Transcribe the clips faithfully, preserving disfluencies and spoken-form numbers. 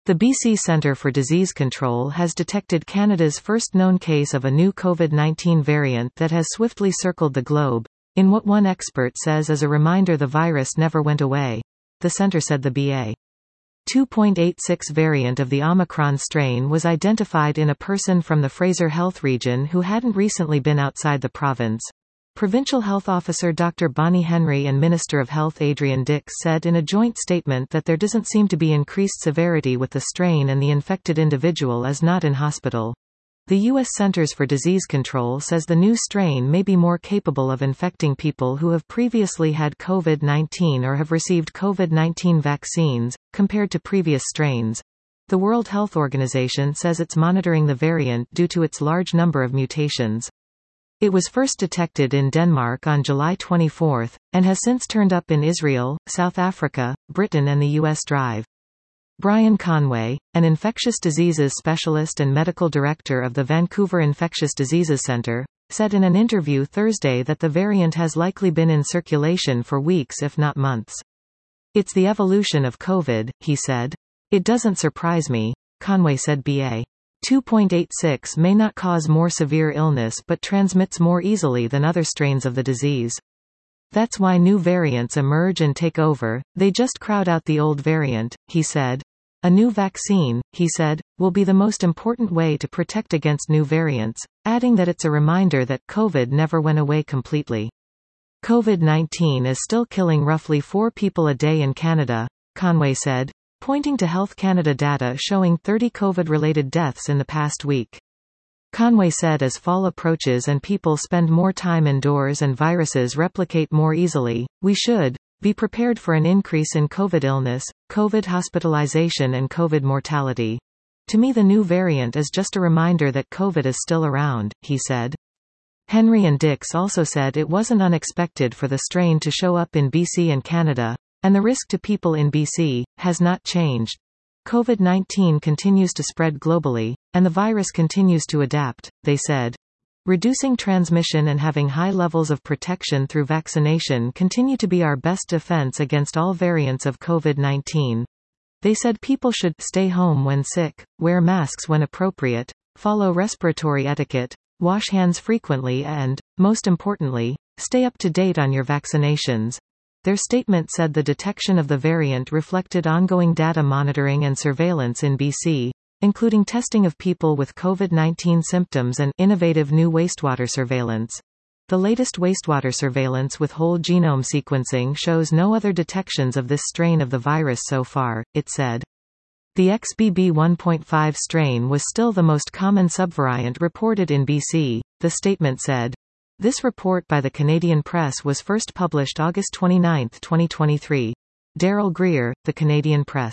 The B C Centre for Disease Control has detected Canada's first known case of a new COVID nineteen variant that has swiftly circled the globe, in what one expert says is a reminder the virus never went away. The centre said the B A two point eight six variant of the Omicron strain was identified in a person from the Fraser Health region who hadn't recently been outside the province. Provincial Health Officer Doctor Bonnie Henry and Minister of Health Adrian Dix said in a joint statement that there doesn't seem to be increased severity with the strain and the infected individual is not in hospital. The U S Centers for Disease Control says the new strain may be more capable of infecting people who have previously had COVID nineteen or have received COVID nineteen vaccines, compared to previous strains. The World Health Organization says it's monitoring the variant due to its large number of mutations. It was first detected in Denmark on July twenty-fourth, and has since turned up in Israel, South Africa, Britain and the U S Drive. Brian Conway, an infectious diseases specialist and medical director of the Vancouver Infectious Diseases Centre, said in an interview Thursday that the variant has likely been in circulation for weeks if not months. "It's the evolution of COVID," he said. "It doesn't surprise me." Conway said B A two point eight six may not cause more severe illness but transmits more easily than other strains of the disease. "That's why new variants emerge and take over, they just crowd out the old variant," he said. "A new vaccine," he said, "will be the most important way to protect against new variants," adding that it's a reminder that COVID never went away completely. "COVID nineteen is still killing roughly four people a day in Canada," Conway said, pointing to Health Canada data showing thirty COVID-related deaths in the past week. Conway said as fall approaches and people spend more time indoors and viruses replicate more easily, we should be prepared for an increase in COVID illness, COVID hospitalization and COVID mortality. "To me the new variant is just a reminder that COVID is still around," he said. Henry and Dix also said it wasn't unexpected for the strain to show up in B C and Canada, and the risk to people in B C has not changed. COVID nineteen continues to spread globally, and the virus continues to adapt, they said. Reducing transmission and having high levels of protection through vaccination continue to be our best defense against all variants of COVID nineteen. They said people should stay home when sick, wear masks when appropriate, follow respiratory etiquette, wash hands frequently and, most importantly, stay up to date on your vaccinations. Their statement said the detection of the variant reflected ongoing data monitoring and surveillance in B C, including testing of people with COVID nineteen symptoms and innovative new wastewater surveillance. The latest wastewater surveillance with whole genome sequencing shows no other detections of this strain of the virus so far, it said. The X B B one point five strain was still the most common subvariant reported in B C, the statement said. This report by the Canadian Press was first published August twenty-ninth, twenty twenty-three. Daryl Greer, The Canadian Press.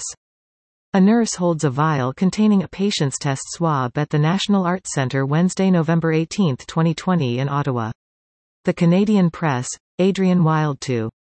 A nurse holds a vial containing a patient's test swab at the National Arts Centre Wednesday, November eighteenth, twenty twenty in Ottawa. The Canadian Press, Adrian Wild two.